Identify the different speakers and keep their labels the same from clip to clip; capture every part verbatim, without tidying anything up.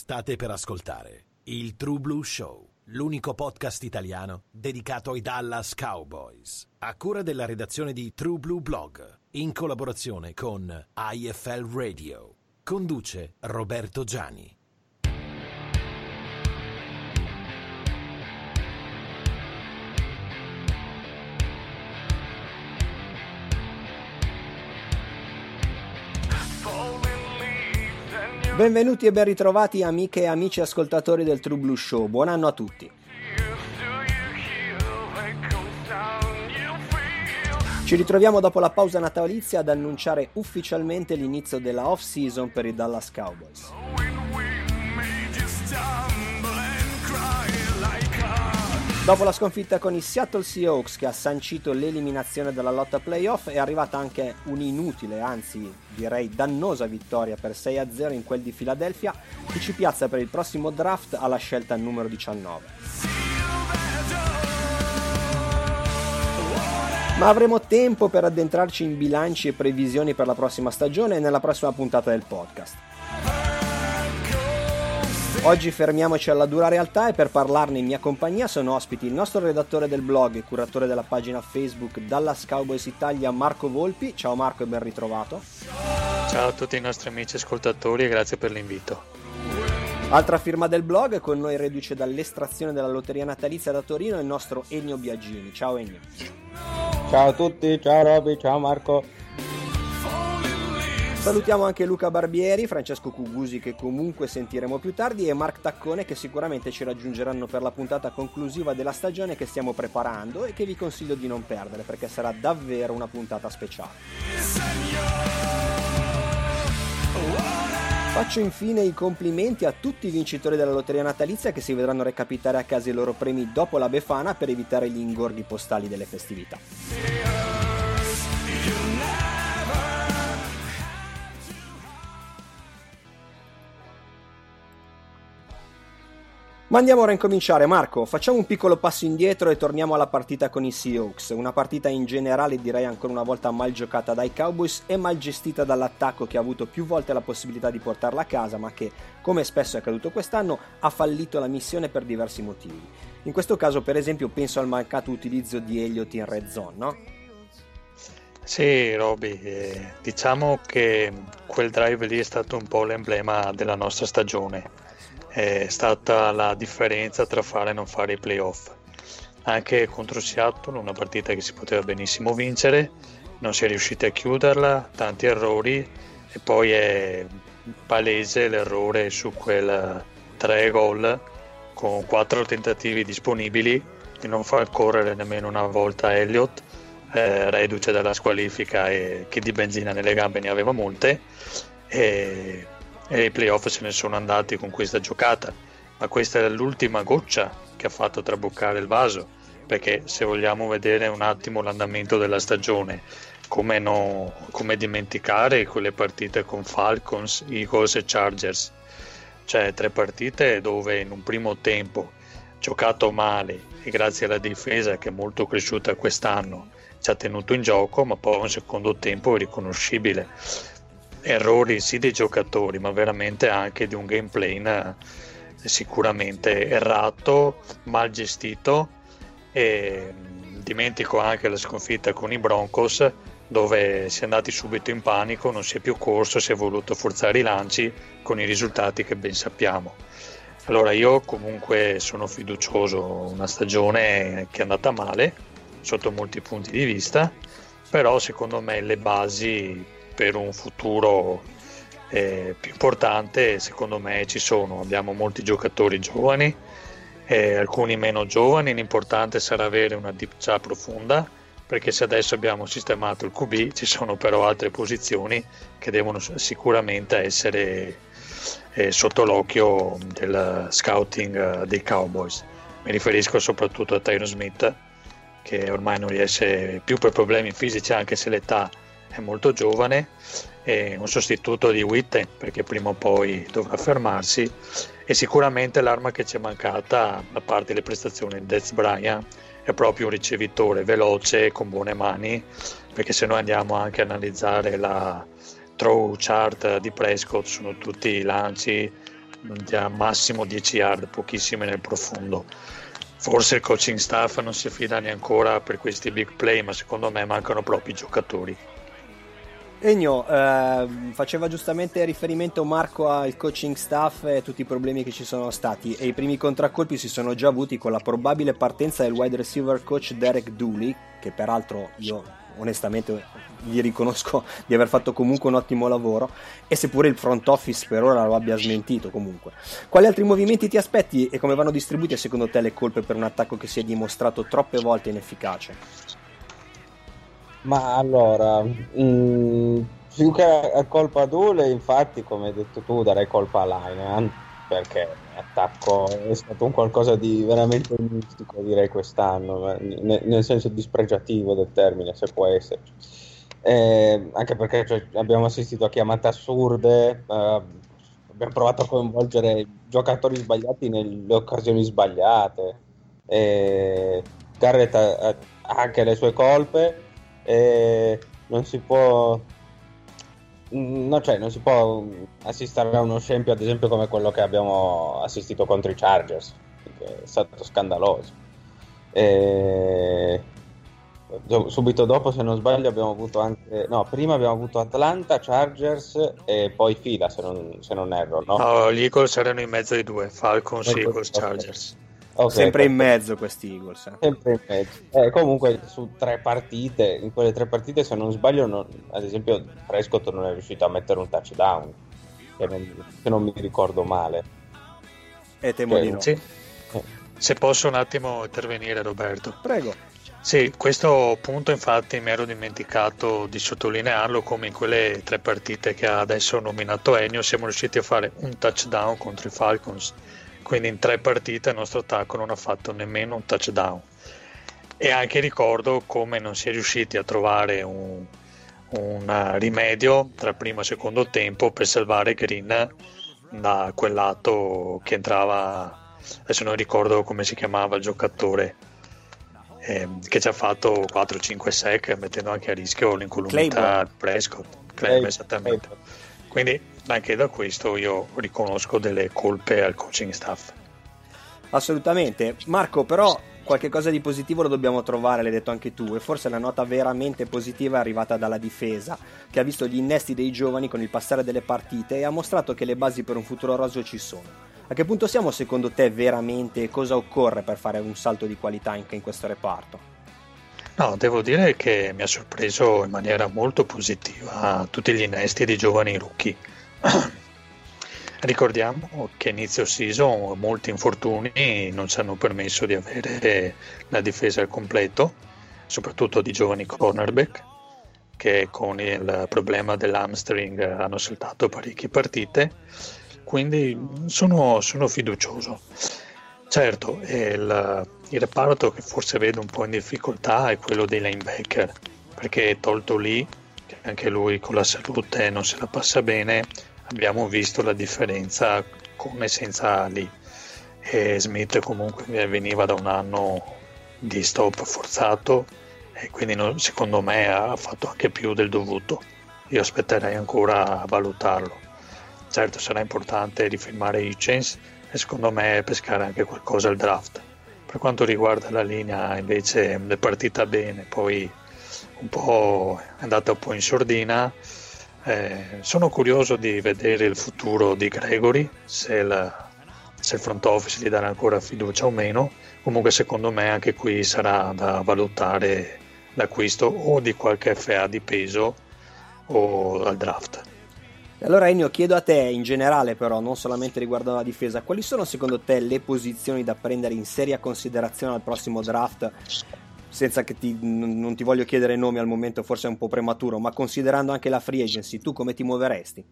Speaker 1: State per ascoltare il True Blue Show, l'unico podcast italiano dedicato ai Dallas Cowboys, a cura della redazione di True Blue Blog, in collaborazione con I F L Radio. Conduce Roberto Gianni.
Speaker 2: Benvenuti e ben ritrovati amiche e amici ascoltatori del True Blue Show, buon anno a tutti. Ci ritroviamo dopo la pausa natalizia ad annunciare ufficialmente l'inizio della off-season per i Dallas Cowboys. Dopo la sconfitta con i Seattle Seahawks, che ha sancito l'eliminazione dalla lotta playoff, è arrivata anche un'inutile, anzi direi dannosa vittoria per sei a zero in quel di Philadelphia, che ci piazza per il prossimo draft alla scelta numero diciannove. Ma avremo tempo per addentrarci in bilanci e previsioni per la prossima stagione nella prossima puntata del podcast. Oggi fermiamoci alla dura realtà e per parlarne in mia compagnia sono ospiti il nostro redattore del blog e curatore della pagina Facebook Dallas Cowboys Italia, Marco Volpi. Ciao Marco e ben ritrovato.
Speaker 3: Ciao a tutti i nostri amici ascoltatori e grazie per l'invito.
Speaker 2: Altra firma del blog, con noi reduce dall'estrazione della lotteria natalizia da Torino, il nostro Ennio Biagini. Ciao Ennio.
Speaker 4: Ciao a tutti, ciao Roby, ciao Marco.
Speaker 2: Salutiamo anche Luca Barbieri, Francesco Cugusi che comunque sentiremo più tardi e Mark Taccone che sicuramente ci raggiungeranno per la puntata conclusiva della stagione che stiamo preparando e che vi consiglio di non perdere perché sarà davvero una puntata speciale. Faccio infine i complimenti a tutti i vincitori della lotteria natalizia che si vedranno recapitare a casa i loro premi dopo la Befana per evitare gli ingorghi postali delle festività. Ma andiamo ora a incominciare. Marco, facciamo un piccolo passo indietro e torniamo alla partita con i Seahawks, una partita in generale direi ancora una volta mal giocata dai Cowboys e mal gestita dall'attacco che ha avuto più volte la possibilità di portarla a casa ma che, come spesso è accaduto quest'anno, ha fallito la missione per diversi motivi. In questo caso per esempio penso al mancato utilizzo di Elliott in red zone, no?
Speaker 3: Sì, Roby, eh, diciamo che quel drive lì è stato un po' l'emblema della nostra stagione. È stata la differenza tra fare e non fare i playoff. Anche contro Seattle, una partita che si poteva benissimo vincere, non si è riusciti a chiuderla, tanti errori e poi è palese l'errore su quel tre gol con quattro tentativi disponibili di non far correre nemmeno una volta Elliott, eh, reduce dalla squalifica e che di benzina nelle gambe ne aveva molte e e i playoff se ne sono andati con questa giocata, ma questa è l'ultima goccia che ha fatto traboccare il vaso, perché se vogliamo vedere un attimo l'andamento della stagione, come, no, come dimenticare quelle partite con Falcons, Eagles e Chargers, cioè tre partite dove in un primo tempo giocato male e grazie alla difesa che è molto cresciuta quest'anno ci ha tenuto in gioco, ma poi un secondo tempo riconoscibile. Errori sì dei giocatori, ma veramente anche di un gameplay sicuramente errato, mal gestito e dimentico anche la sconfitta con i Broncos dove si è andati subito in panico, non si è più corso, si è voluto forzare i lanci con i risultati che ben sappiamo. Allora io comunque sono fiducioso, una stagione che è andata male sotto molti punti di vista, però secondo me le basi per un futuro eh, più importante secondo me ci sono. Abbiamo molti giocatori giovani, eh, alcuni meno giovani, l'importante sarà avere una deep chart profonda, perché se adesso abbiamo sistemato il Q B ci sono però altre posizioni che devono sicuramente essere eh, sotto l'occhio del scouting eh, dei Cowboys. Mi riferisco soprattutto a Tyron Smith, che ormai non riesce più per problemi fisici anche se l'età è molto giovane, e un sostituto di Witten perché prima o poi dovrà fermarsi, e sicuramente l'arma che ci è mancata a parte le prestazioni di Dez Bryant è proprio un ricevitore veloce con buone mani, perché se noi andiamo anche a analizzare la throw chart di Prescott sono tutti lanci già massimo dieci yard, pochissime nel profondo. Forse il coaching staff non si affida neanche ancora per questi big play, ma secondo me mancano proprio i giocatori.
Speaker 2: Ennio, eh, faceva giustamente riferimento Marco al coaching staff e tutti i problemi che ci sono stati, e i primi contraccolpi si sono già avuti con la probabile partenza del wide receiver coach Derek Dooley, che peraltro io onestamente gli riconosco di aver fatto comunque un ottimo lavoro, e seppure il front office per ora lo abbia smentito comunque. Quali altri movimenti ti aspetti e come vanno distribuite secondo te le colpe per un attacco che si è dimostrato troppe volte inefficace?
Speaker 4: Ma allora, mh, più che a colpa Dule, infatti, come hai detto tu, darei colpa a Linehan, perché l'attacco è stato un qualcosa di veramente mistico, direi, quest'anno, nel, nel senso dispregiativo del termine, se può esserci. Eh, anche perché cioè, abbiamo assistito a chiamate assurde, eh, abbiamo provato a coinvolgere i giocatori sbagliati nelle occasioni sbagliate. Eh, Garrett ha, ha anche le sue colpe. E non si può no, cioè non si può assistere a uno scempio, ad esempio, come quello che abbiamo assistito contro i Chargers, che è stato scandaloso. E subito dopo, se non sbaglio, abbiamo avuto anche no prima abbiamo avuto Atlanta, Chargers e poi fila, se non, se non erro, no?
Speaker 3: No, gli Eagles erano in mezzo ai due, Falcons, okay, Eagles, Chargers.
Speaker 2: Okay, sempre in mezzo questi Eagles, eh.
Speaker 4: sempre in mezzo. Eh, comunque su tre partite, in quelle tre partite, se non sbaglio, non, ad esempio Prescott non è riuscito a mettere un touchdown, che non, se non mi ricordo male.
Speaker 2: E temo di no.
Speaker 3: Sì. Se posso un attimo intervenire, Roberto.
Speaker 2: Prego.
Speaker 3: Sì, questo punto infatti mi ero dimenticato di sottolinearlo, come in quelle tre partite che ha adesso nominato Ennio siamo riusciti a fare un touchdown contro i Falcons. Quindi in tre partite il nostro attacco non ha fatto nemmeno un touchdown. E anche ricordo come non si è riusciti a trovare un, un rimedio tra il primo e il secondo tempo per salvare Green da quel lato che entrava, adesso non ricordo come si chiamava il giocatore, eh, che ci ha fatto quattro cinque sack, mettendo anche a rischio l'incolumità Prescott. Claim, esattamente. Quindi anche da questo io riconosco delle colpe al coaching staff.
Speaker 2: Assolutamente. Marco, però qualche cosa di positivo lo dobbiamo trovare, l'hai detto anche tu, e forse la nota veramente positiva è arrivata dalla difesa, che ha visto gli innesti dei giovani con il passare delle partite e ha mostrato che le basi per un futuro roseo ci sono. A che punto siamo secondo te veramente e cosa occorre per fare un salto di qualità anche in questo reparto?
Speaker 3: No, devo dire che mi ha sorpreso in maniera molto positiva tutti gli innesti di giovani rookie. Ricordiamo che inizio season molti infortuni non ci hanno permesso di avere la difesa al completo, soprattutto di giovani cornerback che con il problema dell'hamstring hanno saltato parecchie partite, quindi sono, sono fiducioso. Certo, il, il reparto che forse vedo un po' in difficoltà è quello dei linebacker, perché tolto lì, che anche lui con la salute non se la passa bene, abbiamo visto la differenza con e senza lì. E Smith comunque veniva da un anno di stop forzato e quindi non, secondo me ha fatto anche più del dovuto. Io aspetterei ancora a valutarlo. Certo, sarà importante rifirmare Hitchens e secondo me pescare anche qualcosa al draft. Per quanto riguarda la linea invece è partita bene, poi un po' è andata un po' in sordina. Eh, sono curioso di vedere il futuro di Gregory, se il, se il front office gli darà ancora fiducia o meno. Comunque secondo me anche qui sarà da valutare l'acquisto o di qualche F A di peso o al draft.
Speaker 2: Allora Ennio, chiedo a te in generale, però non solamente riguardo la difesa, quali sono secondo te le posizioni da prendere in seria considerazione al prossimo draft, senza che ti, non ti voglio chiedere nomi al momento, forse è un po' prematuro, ma considerando anche la free agency, tu come ti muoveresti?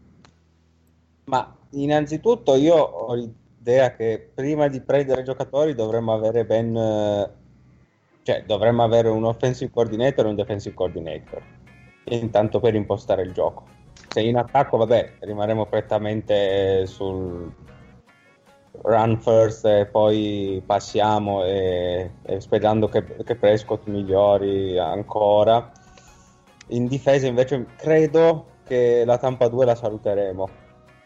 Speaker 4: Ma innanzitutto io ho l'idea che prima di prendere giocatori dovremmo avere ben cioè dovremmo avere un offensive coordinator e un defensive coordinator, intanto per impostare il gioco. Se in attacco, vabbè, rimarremo prettamente sul run first e poi passiamo e, e sperando che, che Prescott migliori ancora. In difesa invece credo che la Tampa due la saluteremo,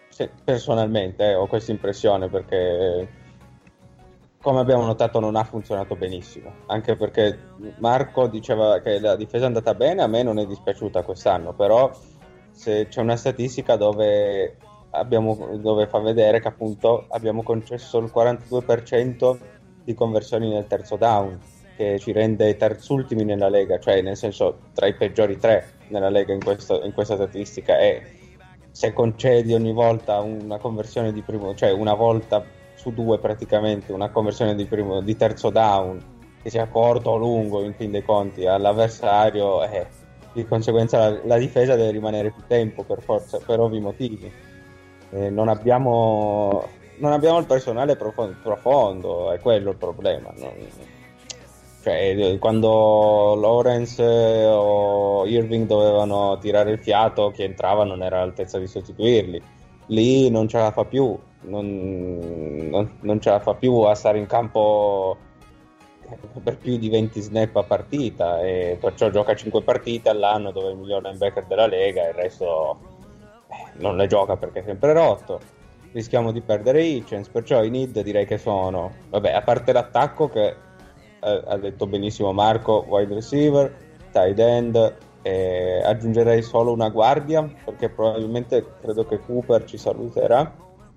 Speaker 4: sì, personalmente eh, ho questa impressione, perché come abbiamo notato non ha funzionato benissimo, anche perché Marco diceva che la difesa è andata bene, a me non è dispiaciuta quest'anno, però se c'è una statistica dove, abbiamo, dove fa vedere che appunto abbiamo concesso il quarantadue per cento di conversioni nel terzo down, che ci rende terzultimi nella Lega, cioè nel senso tra i peggiori tre nella Lega in, questo, in questa statistica, e se concedi ogni volta una conversione di primo, cioè una volta su due praticamente una conversione di, primo, di terzo down, che sia corto o lungo in fin dei conti all'avversario, eh, di conseguenza la, la difesa deve rimanere più tempo per forza, per ovvi motivi. Eh, non abbiamo non abbiamo il personale profondo, profondo, è quello il problema. Non, cioè, quando Lawrence o Irving dovevano tirare il fiato, chi entrava non era all'altezza di sostituirli. Lì non ce la fa più, non, non, non ce la fa più a stare in campo per più di venti snap a partita, e perciò gioca cinque partite all'anno, dove è il miglior linebacker della Lega, e il resto eh, non le gioca perché è sempre rotto. Rischiamo di perdere Hitchens, perciò i need direi che sono, vabbè, a parte l'attacco che eh, ha detto benissimo Marco, wide receiver, tight end, eh, aggiungerei solo una guardia, perché probabilmente credo che Cooper ci saluterà,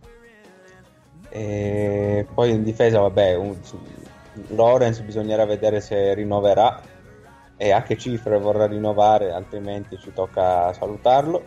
Speaker 4: e poi in difesa vabbè un, Lawrence bisognerà vedere se rinnoverà e a che cifre vorrà rinnovare, altrimenti ci tocca salutarlo.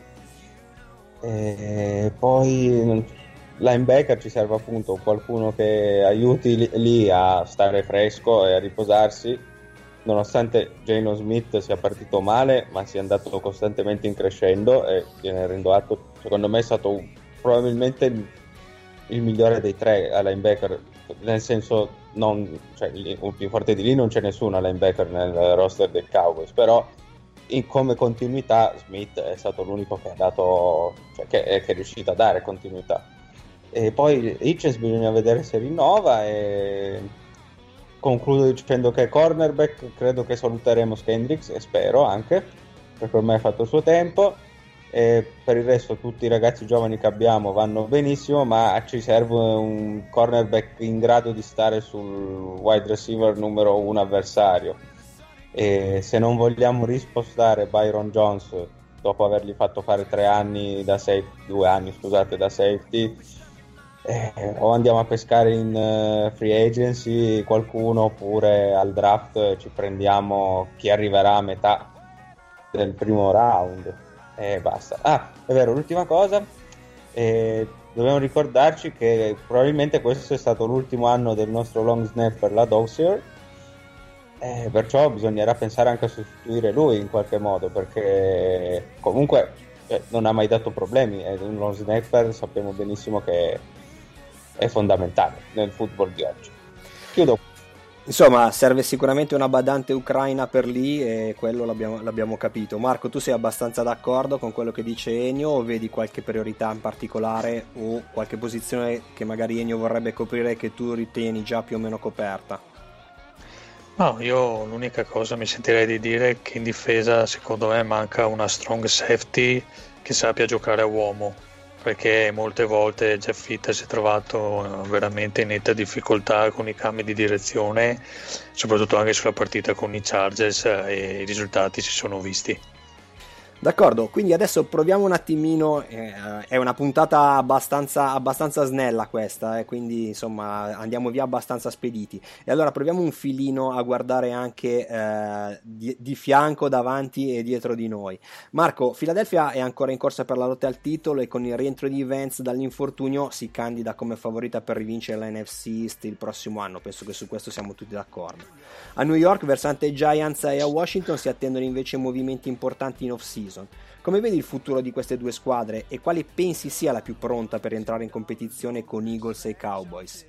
Speaker 4: E poi linebacker ci serve appunto qualcuno che aiuti lì, lì a stare fresco e a riposarsi, nonostante Jalen Smith sia partito male, ma sia andato costantemente in crescendo, e gliene rendo atto. Secondo me è stato un, probabilmente il, il migliore dei tre a linebacker, nel senso non, cioè, un più forte di lì non c'è nessuno a linebacker nel roster del Cowboys, però in, come continuità Smith è stato l'unico che ha dato, cioè che, che è riuscito a dare continuità. E poi Hitchens bisogna vedere se rinnova, e concludo dicendo che cornerback credo che saluteremo Kendricks, e spero anche, perché ormai ha fatto il suo tempo, e per il resto tutti i ragazzi giovani che abbiamo vanno benissimo, ma ci serve un cornerback in grado di stare sul wide receiver numero uno avversario, e se non vogliamo rispostare Byron Jones dopo avergli fatto fare tre anni da safety, due anni scusate da safety, Eh, o andiamo a pescare in uh, free agency qualcuno, oppure al draft ci prendiamo chi arriverà a metà del primo round e basta. Ah, è vero, l'ultima cosa, eh, dobbiamo ricordarci che probabilmente questo è stato l'ultimo anno del nostro long snapper, la Dozier, eh, perciò bisognerà pensare anche a sostituire lui in qualche modo, perché comunque eh, non ha mai dato problemi, è un long snapper, sappiamo benissimo che è fondamentale nel football di oggi. Chiudo.
Speaker 2: Insomma, serve sicuramente una badante ucraina per lì, e quello l'abbiamo, l'abbiamo capito. Marco, tu sei abbastanza d'accordo con quello che dice Ennio, o vedi qualche priorità in particolare o qualche posizione che magari Ennio vorrebbe coprire e che tu ritieni già più o meno coperta?
Speaker 3: No, io l'unica cosa mi sentirei di dire è che in difesa secondo me manca una strong safety che sappia giocare a uomo, perché molte volte Jeff Fitt si è trovato veramente in netta difficoltà con i cambi di direzione, soprattutto anche sulla partita con i Chargers, e i risultati si sono visti.
Speaker 2: D'accordo, quindi adesso proviamo un attimino, eh, è una puntata abbastanza, abbastanza snella questa, eh, quindi insomma andiamo via abbastanza spediti, e allora proviamo un filino a guardare anche eh, di, di fianco, davanti e dietro di noi. Marco, Philadelphia è ancora in corsa per la lotta al titolo, e con il rientro di Vance dall'infortunio si candida come favorita per rivincere la N F C East il prossimo anno, penso che su questo siamo tutti d'accordo. A New York, versante Giants, e a Washington si attendono invece movimenti importanti in off-season. Come vedi il futuro di queste due squadre, e quale pensi sia la più pronta per entrare in competizione con Eagles e Cowboys?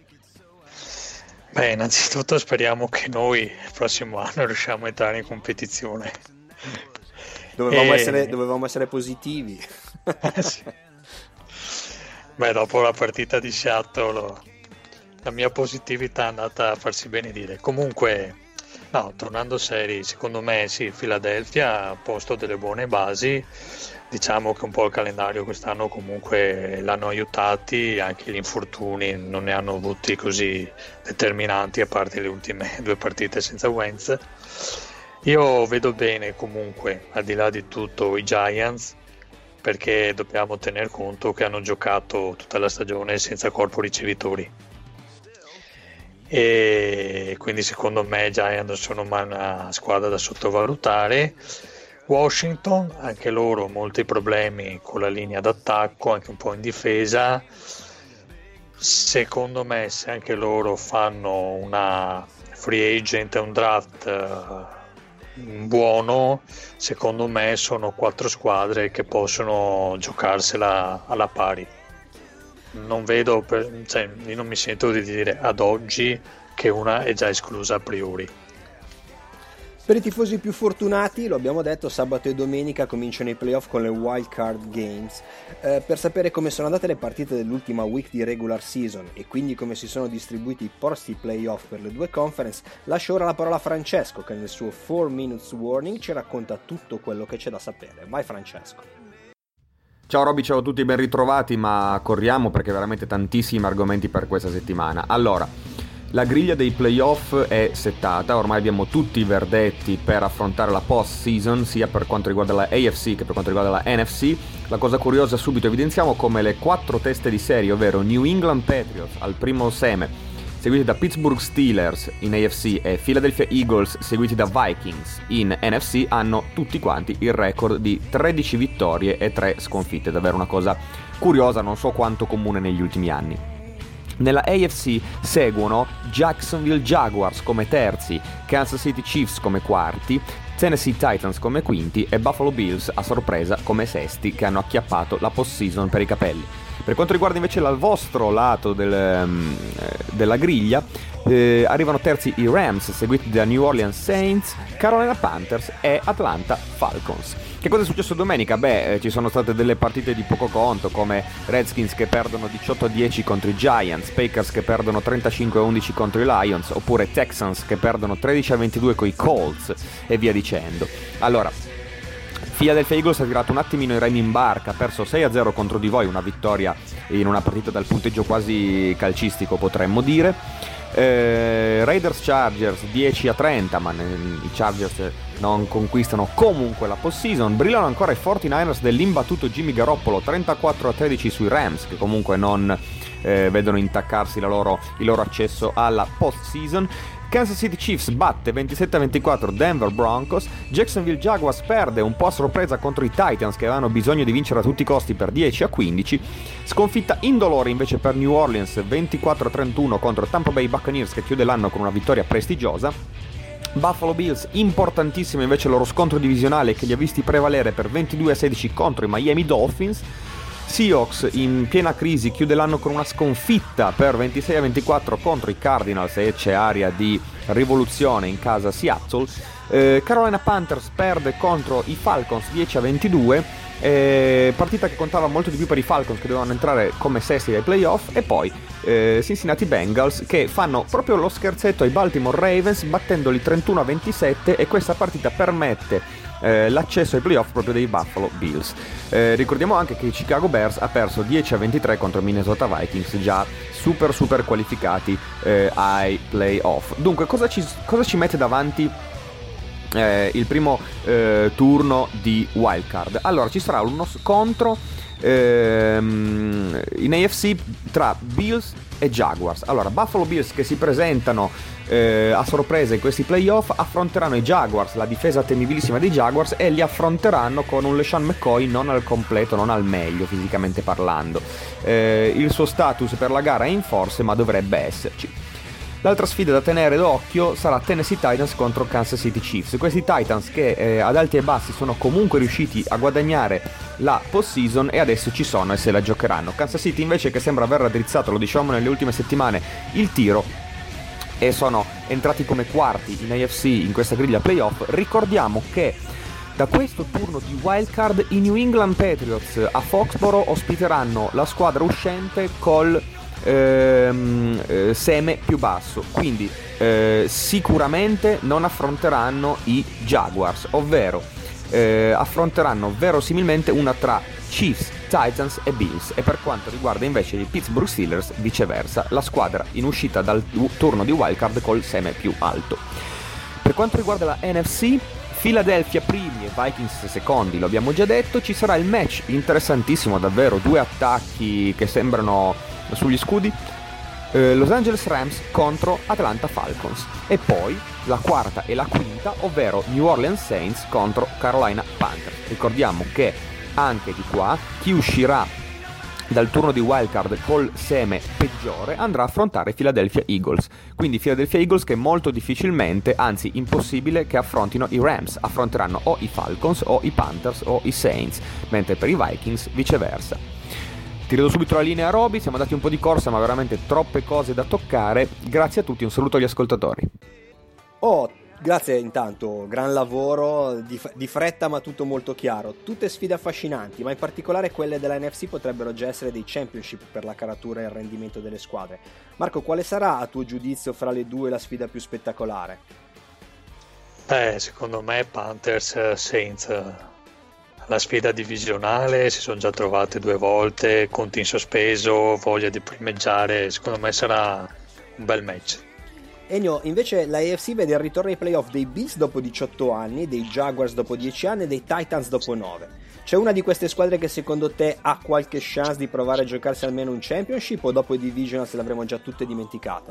Speaker 3: Beh, innanzitutto speriamo che noi il prossimo anno riusciamo a entrare in competizione.
Speaker 2: Dovevamo,
Speaker 3: e...
Speaker 2: essere, dovevamo essere positivi.
Speaker 3: Sì. Beh, dopo la partita di Seattle la mia positività è andata a farsi benedire. Comunque, No, tornando seri, secondo me sì, Philadelphia ha posto delle buone basi. Diciamo che un po' il calendario quest'anno comunque l'hanno aiutati, anche gli infortuni non ne hanno avuti così determinanti, a parte le ultime due partite senza Wentz. Io vedo bene comunque, al di là di tutto, i Giants, perché dobbiamo tener conto che hanno giocato tutta la stagione senza corpo ricevitori. E quindi secondo me i Giants sono una squadra da sottovalutare. Washington, anche loro molti problemi con la linea d'attacco, anche un po' in difesa. Secondo me se anche loro fanno una free agent e un draft uh, buono, secondo me sono quattro squadre che possono giocarsela alla pari. Non vedo, per, cioè, io non mi sento di dire ad oggi che una è già esclusa a priori.
Speaker 2: Per i tifosi più fortunati, lo abbiamo detto, sabato e domenica cominciano i playoff con le wild card games. Eh, per sapere come sono andate le partite dell'ultima week di regular season e quindi come si sono distribuiti i posti playoff per le due conference, lascio ora la parola a Francesco che nel suo four minutes warning ci racconta tutto quello che c'è da sapere. Vai Francesco.
Speaker 5: Ciao Roby, ciao a tutti, ben ritrovati, ma corriamo perché veramente tantissimi argomenti per questa settimana. Allora, la griglia dei playoff è settata, ormai abbiamo tutti i verdetti per affrontare la post-season, sia per quanto riguarda la A F C che per quanto riguarda la N F C. La cosa curiosa, subito evidenziamo come le quattro teste di serie, ovvero New England Patriots al primo seme, seguiti da Pittsburgh Steelers in A F C e Philadelphia Eagles seguiti da Vikings in N F C, hanno tutti quanti il record di tredici vittorie e tre sconfitte, davvero una cosa curiosa, non so quanto comune negli ultimi anni. Nella A F C seguono Jacksonville Jaguars come terzi, Kansas City Chiefs come quarti, Tennessee Titans come quinti e Buffalo Bills a sorpresa come sesti, che hanno acchiappato la postseason per i capelli. Per quanto riguarda invece il vostro lato del, um, della griglia, eh, arrivano terzi i Rams, seguiti da New Orleans Saints, Carolina Panthers e Atlanta Falcons. Che cosa è successo domenica? Beh, eh, ci sono state delle partite di poco conto, come Redskins che perdono diciotto a dieci contro i Giants, Packers che perdono trentacinque a undici contro i Lions, oppure Texans che perdono tredici a ventidue con i Colts e via dicendo. Allora, Philadelphia Eagles ha tirato un attimino i remi in barca, ha perso sei a zero contro di voi, una vittoria in una partita dal punteggio quasi calcistico potremmo dire. Eh, Raiders Chargers dieci a trenta, ma i Chargers non conquistano comunque la postseason. Brillano ancora i quarantanovers dell'imbattuto Jimmy Garoppolo, trentaquattro a tredici sui Rams, che comunque non eh, vedono intaccarsi la loro, il loro accesso alla postseason. Kansas City Chiefs batte ventisette a ventiquattro Denver Broncos, Jacksonville Jaguars perde un po' a sorpresa contro i Titans che avevano bisogno di vincere a tutti i costi per dieci a quindici, sconfitta indolore invece per New Orleans ventiquattro a trentuno contro Tampa Bay Buccaneers che chiude l'anno con una vittoria prestigiosa. Buffalo Bills, importantissimo invece il loro scontro divisionale che li ha visti prevalere per ventidue a sedici contro i Miami Dolphins. Seahawks in piena crisi chiude l'anno con una sconfitta per ventisei a ventiquattro contro i Cardinals e c'è aria di rivoluzione in casa Seattle. eh, Carolina Panthers perde contro i Falcons dieci a ventidue, eh, partita che contava molto di più per i Falcons che dovevano entrare come sesti ai playoff. E poi eh, Cincinnati Bengals che fanno proprio lo scherzetto ai Baltimore Ravens battendoli trentuno a ventisette, e questa partita permette Eh, l'accesso ai playoff proprio dei Buffalo Bills. Eh, ricordiamo anche che i Chicago Bears ha perso dieci a ventitré contro i Minnesota Vikings, già super super qualificati eh, ai playoff. Dunque cosa ci, cosa ci mette davanti eh, il primo eh, turno di wildcard? Allora ci sarà uno scontro ehm, in A F C tra Bills e Jaguars. Allora, Buffalo Bills che si presentano eh, a sorpresa in questi playoff affronteranno i Jaguars, la difesa temibilissima dei Jaguars, e li affronteranno con un LeSean McCoy non al completo, non al meglio fisicamente parlando. Eh, il suo status per la gara è in forse, ma dovrebbe esserci. L'altra sfida da tenere d'occhio sarà Tennessee Titans contro Kansas City Chiefs. Questi Titans che eh, ad alti e bassi sono comunque riusciti a guadagnare la postseason e adesso ci sono e se la giocheranno. Kansas City invece che sembra aver raddrizzato, lo diciamo nelle ultime settimane, il tiro e sono entrati come quarti in A F C in questa griglia playoff. Ricordiamo che da questo turno di wildcard i New England Patriots a Foxborough ospiteranno la squadra uscente col ehm, eh, seme più basso, quindi eh, sicuramente non affronteranno i Jaguars, ovvero eh, affronteranno verosimilmente una tra Chiefs, Titans e Bills, e per quanto riguarda invece i Pittsburgh Steelers viceversa, la squadra in uscita dal turno di wildcard col seme più alto. Per quanto riguarda la N F C, Philadelphia primi e Vikings secondi, lo abbiamo già detto. Ci sarà il match interessantissimo, davvero, due attacchi che sembrano sugli scudi, eh, Los Angeles Rams contro Atlanta Falcons, e poi la quarta e la quinta, ovvero New Orleans Saints contro Carolina Panthers. Ricordiamo che anche di qua chi uscirà dal turno di wildcard col seme peggiore andrà a affrontare Philadelphia Eagles, quindi Philadelphia Eagles che molto difficilmente, anzi impossibile che affrontino i Rams, affronteranno o i Falcons o i Panthers o i Saints, mentre per i Vikings viceversa. Ti rido subito la linea a Roby, siamo andati un po' di corsa ma veramente troppe cose da toccare. Grazie a tutti, un saluto agli ascoltatori.
Speaker 2: Oh, grazie intanto, gran lavoro, di, di fretta ma tutto molto chiaro. Tutte sfide affascinanti, ma in particolare quelle della N F C potrebbero già essere dei championship per la caratura e il rendimento delle squadre. Marco, quale sarà a tuo giudizio fra le due la sfida più spettacolare?
Speaker 3: Beh, secondo me Panthers Saints, la sfida divisionale, si sono già trovate due volte, conti in sospeso, voglia di primeggiare, secondo me sarà un bel match.
Speaker 2: Ennio, invece la A F C vede il ritorno ai playoff dei Bills dopo diciotto anni, dei Jaguars dopo dieci anni e dei Titans dopo nove. C'è una di queste squadre che secondo te ha qualche chance di provare a giocarsi almeno un championship, o dopo i divisional se l'avremo già tutte dimenticate?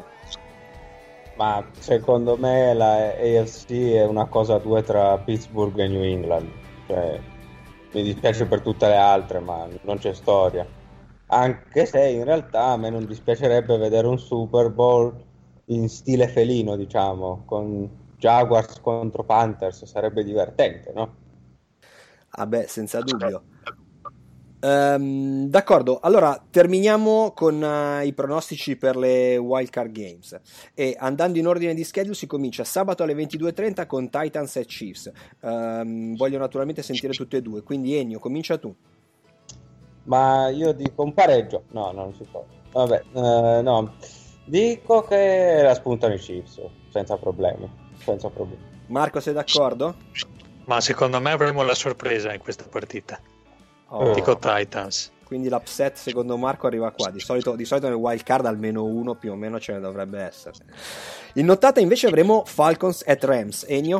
Speaker 4: Ma secondo me la A F C è una cosa a due tra Pittsburgh e New England, cioè, mi dispiace per tutte le altre ma non c'è storia, anche se in realtà a me non dispiacerebbe vedere un Super Bowl in stile felino, diciamo, con Jaguars contro Panthers, sarebbe divertente, no?
Speaker 2: Ah beh, senza dubbio. Um, d'accordo, allora terminiamo con uh, i pronostici per le wildcard games, e andando in ordine di schedule si comincia sabato alle ventidue e trenta con Titans e Chiefs. Um, voglio naturalmente sentire tutte e due, quindi Ennio, comincia tu.
Speaker 4: Ma io dico un pareggio, no, non si può, vabbè, uh, no, dico che la spuntano i Chiefs senza problemi, senza problemi.
Speaker 2: Marco, sei d'accordo?
Speaker 3: Ma secondo me avremo la sorpresa in questa partita.
Speaker 2: Oh.
Speaker 3: Dico Titans.
Speaker 2: Quindi l'upset secondo Marco arriva qua. Di solito, di solito nel wild card almeno uno più o meno ce ne dovrebbe essere. In nottata invece avremo Falcons at Rams. Ennio?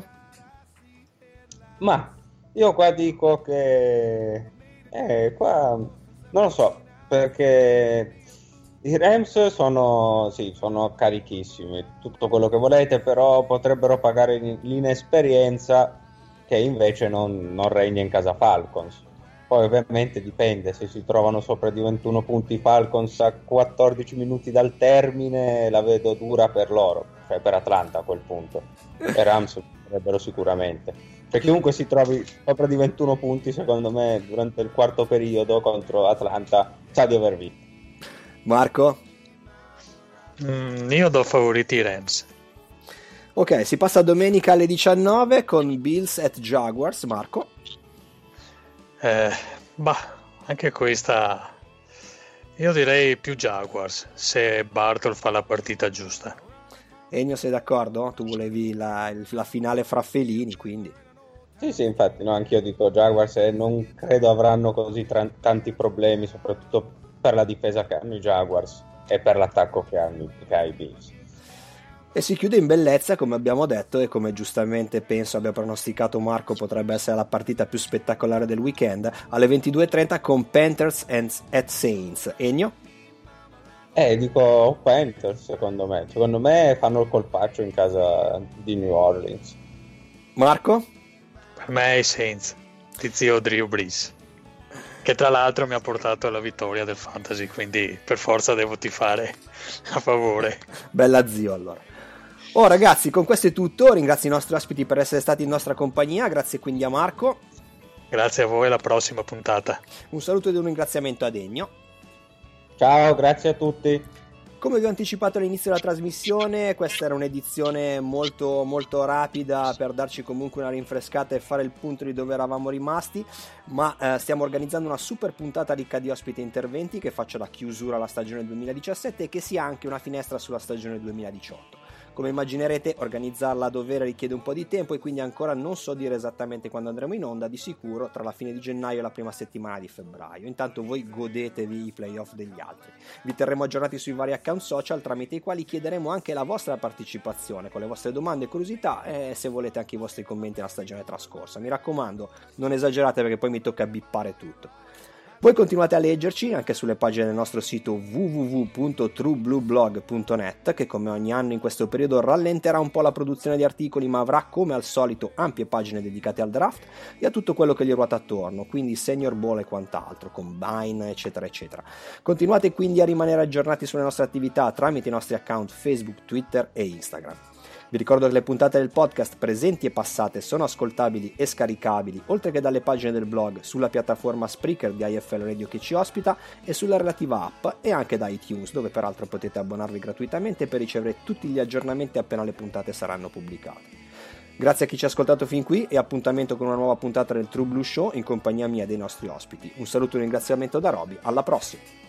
Speaker 4: Ma io qua dico che eh, qua non lo so, perché i Rams sono sì, sono carichissimi, tutto quello che volete, però potrebbero pagare l'inesperienza che invece non, non regna in casa Falcons. Poi ovviamente dipende, se si trovano sopra di ventuno punti Falcons a quattordici minuti dal termine, la vedo dura per loro, cioè per Atlanta a quel punto. E Rams potrebbero sicuramente. Per chiunque si trovi sopra di ventuno punti, secondo me, durante il quarto periodo contro Atlanta, sa di aver vinto.
Speaker 2: Marco?
Speaker 3: Mm, io do favoriti i Rams.
Speaker 2: Ok, si passa domenica alle diciannove con Bills at Jaguars. Marco?
Speaker 3: Eh, bah, anche questa io direi più Jaguars, se Bartol fa la partita giusta.
Speaker 2: Ennio, sei d'accordo? Tu volevi la, la finale fra felini, quindi
Speaker 4: sì sì, infatti no, anch'io dico Jaguars, e non credo avranno così tra- tanti problemi, soprattutto per la difesa che hanno i Jaguars e per l'attacco che hanno, che ha i Bills.
Speaker 2: E si chiude in bellezza, come abbiamo detto, e come giustamente penso abbia pronosticato Marco, potrebbe essere la partita più spettacolare del weekend, alle ventidue e trenta con Panthers at Saints. Ennio?
Speaker 4: Eh, dico Panthers, secondo me. Secondo me fanno il colpaccio in casa di New Orleans.
Speaker 2: Marco?
Speaker 3: Per me è i Saints, di zio Drew Brees, che tra l'altro mi ha portato alla vittoria del Fantasy, quindi per forza devo tifare a favore.
Speaker 2: Bella zio, allora. Oh ragazzi, con questo è tutto, ringrazio i nostri ospiti per essere stati in nostra compagnia, grazie quindi a Marco.
Speaker 3: Grazie a voi, alla prossima puntata.
Speaker 2: Un saluto ed un ringraziamento ad Ennio.
Speaker 4: Ciao, grazie a tutti.
Speaker 2: Come vi ho anticipato all'inizio della trasmissione, questa era un'edizione molto molto rapida per darci comunque una rinfrescata e fare il punto di dove eravamo rimasti, ma eh, stiamo organizzando una super puntata ricca di ospiti e interventi che faccia da chiusura alla stagione duemiladiciassette e che sia anche una finestra sulla stagione duemiladiciotto. Come immaginerete, organizzarla a dovere richiede un po' di tempo e quindi ancora non so dire esattamente quando andremo in onda, di sicuro tra la fine di gennaio e la prima settimana di febbraio. Intanto voi godetevi i playoff degli altri. Vi terremo aggiornati sui vari account social tramite i quali chiederemo anche la vostra partecipazione con le vostre domande e curiosità e se volete anche i vostri commenti alla stagione trascorsa. Mi raccomando, non esagerate perché poi mi tocca bippare tutto. Voi continuate a leggerci anche sulle pagine del nostro sito w w w punto true blue blog punto net, che come ogni anno in questo periodo rallenterà un po' la produzione di articoli, ma avrà come al solito ampie pagine dedicate al draft e a tutto quello che gli ruota attorno, quindi senior ball e quant'altro, combine eccetera eccetera. Continuate quindi a rimanere aggiornati sulle nostre attività tramite i nostri account Facebook, Twitter e Instagram. Vi ricordo che le puntate del podcast presenti e passate sono ascoltabili e scaricabili, oltre che dalle pagine del blog, sulla piattaforma Spreaker di I F L Radio che ci ospita e sulla relativa app e anche da iTunes, dove peraltro potete abbonarvi gratuitamente per ricevere tutti gli aggiornamenti appena le puntate saranno pubblicate. Grazie a chi ci ha ascoltato fin qui e appuntamento con una nuova puntata del True Blue Show in compagnia mia e dei nostri ospiti. Un saluto e un ringraziamento da Roby, alla prossima!